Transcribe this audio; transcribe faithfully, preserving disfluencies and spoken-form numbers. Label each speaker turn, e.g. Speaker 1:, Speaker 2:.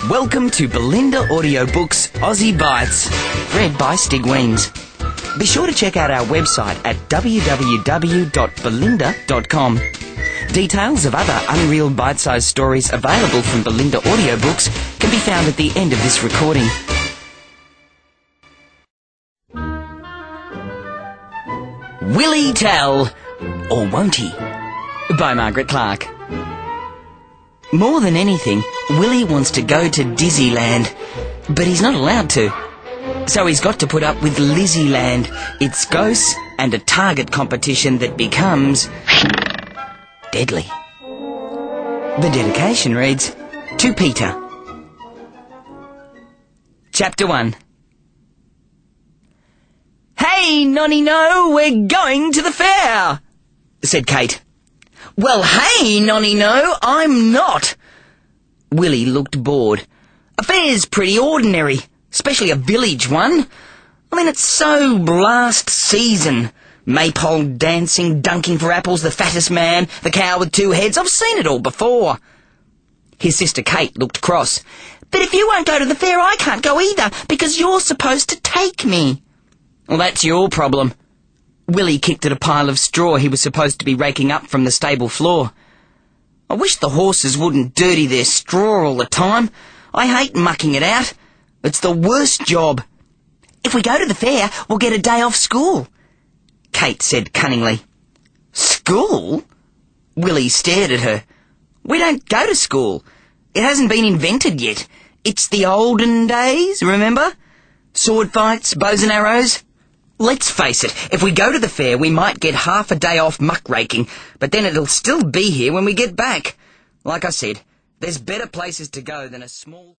Speaker 1: Welcome to Belinda Audiobooks Aussie Bites, read by Stig Weens. Be sure to check out our website at w w w dot belinda dot com. Details of other unreal bite-sized stories available from Belinda Audiobooks can be found at the end of this recording. Will he tell, or won't he? By Margaret Clark. More than anything, Willie wants to go to Disneyland, but he's not allowed to. So he's got to put up with Lizzieland. It's ghosts and a target competition that becomes deadly. The dedication reads, To Peter. Chapter one. "Hey, Nonny No, we're going to the fair," said Kate. "Well, hey, Nonny No, I'm not." Willie looked bored. "A fair's pretty ordinary, especially a village one. I mean, it's so last season. Maypole dancing, dunking for apples, the fattest man, the cow with two heads. I've seen it all before." His sister Kate looked cross. "But if you won't go to the fair, I can't go either, because you're supposed to take me." "Well, that's your problem." Willie kicked at a pile of straw he was supposed to be raking up from the stable floor. "I wish the horses wouldn't dirty their straw all the time. I hate mucking it out. It's the worst job." "If we go to the fair, we'll get a day off school," Kate said cunningly. "School?" Willie stared at her. "We don't go to school. It hasn't been invented yet. It's the olden days, remember? Sword fights, bows and arrows. Let's face it, if we go to the fair, we might get half a day off muckraking, but then it'll still be here when we get back. Like I said, there's better places to go than a small..."